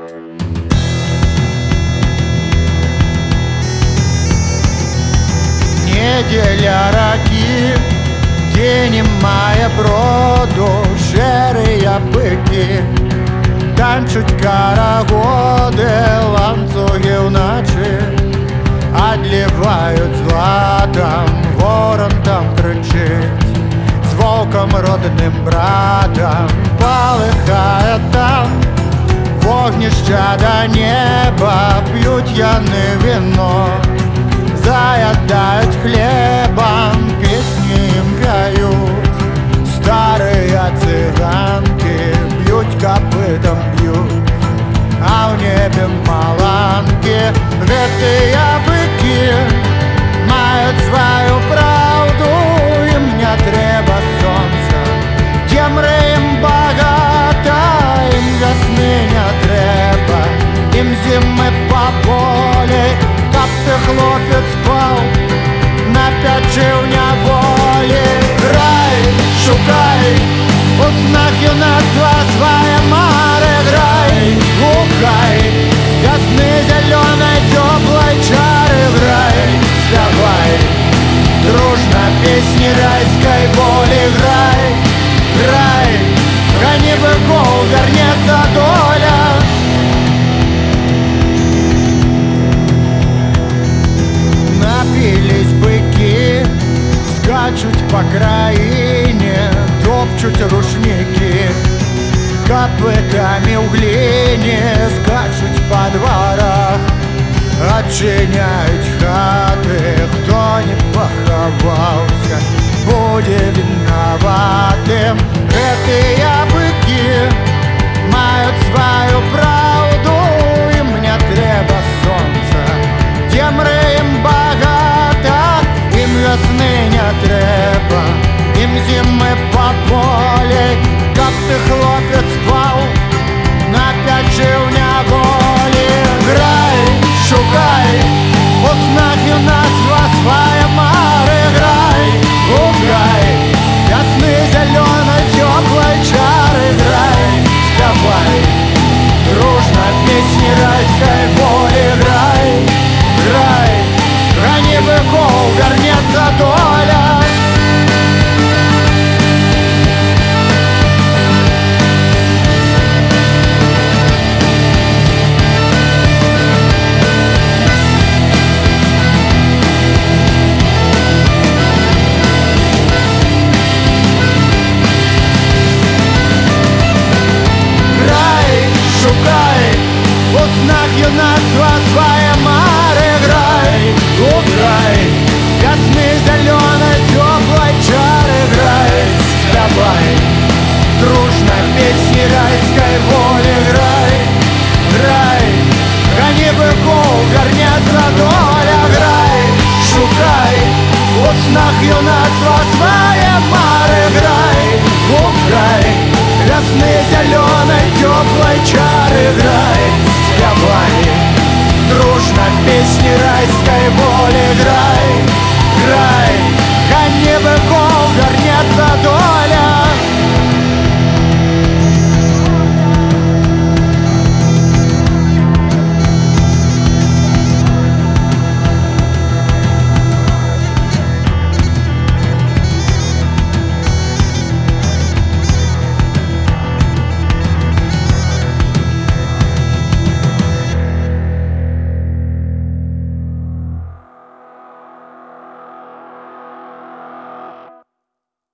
Неделя раки, тіні має броду, шерія бики, танчуть карагоди, ланцюги вночі, одлівають златом, ворон там кричить, з вовком родним братом, полихає там вогнища до неба, п'ють яни вино, заядають хлебом, пісні їм п'ють, старі циганки б'ють копитом б'ють, а в небі маланки, витые бики мають свою правду, їм не треба сонця, темри їм багато, їм весни не треба, їм зими по полі. Каб ти, хлопець, спав на печі в неволі. Грай, шукай, у снах юнацтва своє море. Грай, гукай, весны зеленой теплой чары. Грай, вставай, дружно песни райской воли. Грай, грай, гони быков, вернется доля. Напились быки, скачут по краине, топчут рушники, копытами в глине скачут по дворах, отчиняют хаты. Кто не поховался, будет виноватым. Этие быки мають свою правду, им не треба сонця, темри їм багато, їм весни не треба, їм зими по полі. Каб ти, хлопець, спав на печі в неволі. Грай, шукай, у снах юнацтва своє море. Грай, гукай, весни зеленой теплой чары. Грай, вставай, дружно песни райской воли. Грай, грай, гони быков, вернется доля. У снах юнацтва своє море. Грай, гукай, весны зеленой теплой чары. Грай, вставай, дружно песни райской воли. Грай, грай, гони быков, вернется доля. Грай, шукай, у снах юнацтва своє море. Грай, гукай, весны зеленой теплой чары. Грай, вставай, дружно песни райской воли. Грай, грай, гони быков, вернется доля.